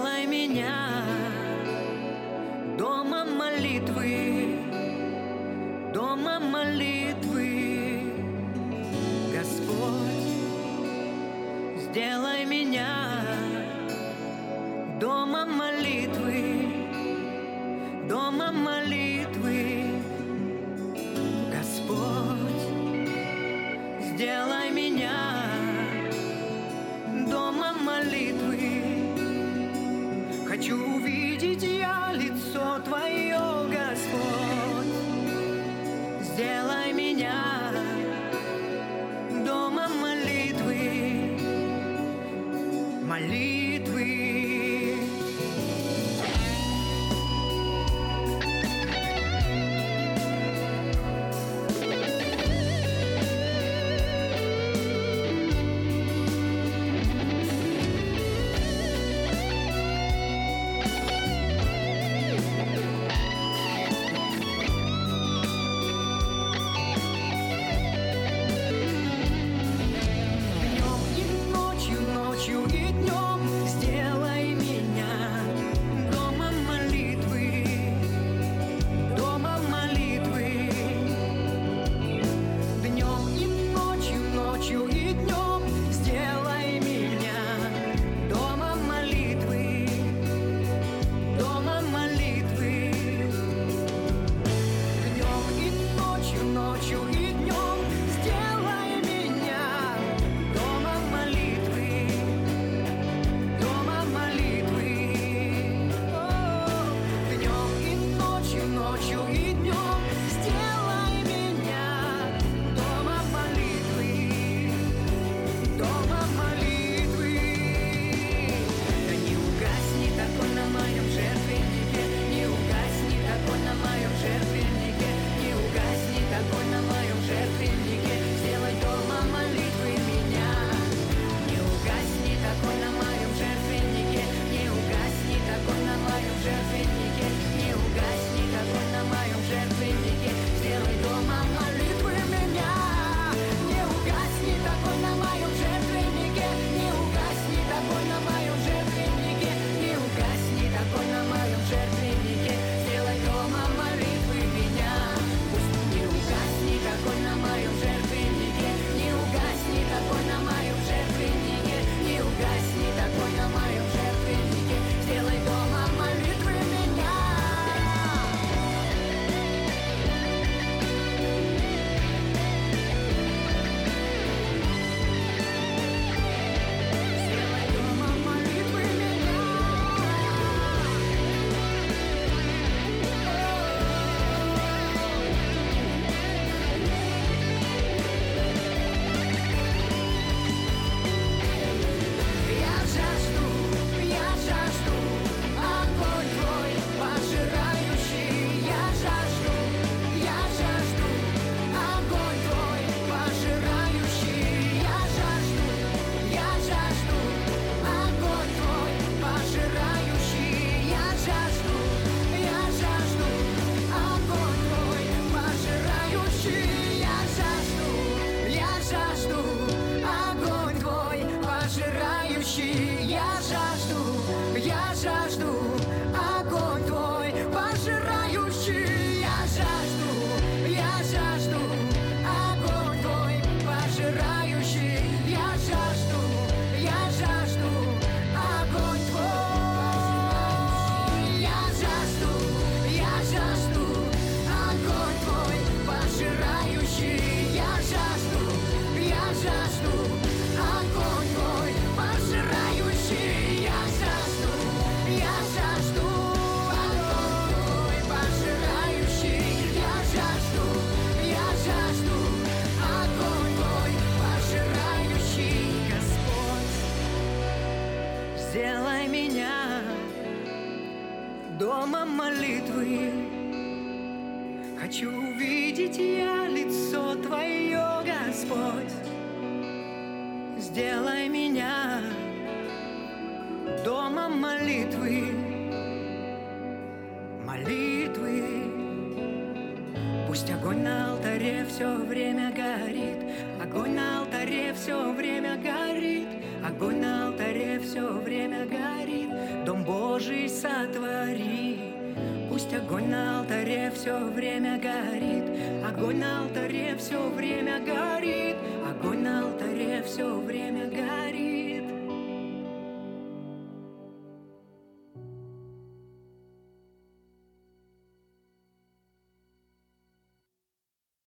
Сделай меня домом молитвы, домом молитвы, Господь. Сделай меня домом молитвы, домом молитвы, Господь. Сделай меня домом молитвы. Хочу увидеть я лицо Твое, Господь. Сделай меня домом молитвы, молитвы. Сделай меня домом молитвы. Хочу увидеть я лицо Твое, Господь. Сделай меня домом молитвы, молитвы. Пусть огонь на алтаре все время горит, огонь на алтаре все время горит, огонь на алтаре все время горит, Дом Божий сотвори. Пусть огонь на алтаре все время горит, огонь на алтаре все время горит, огонь на алтаре все время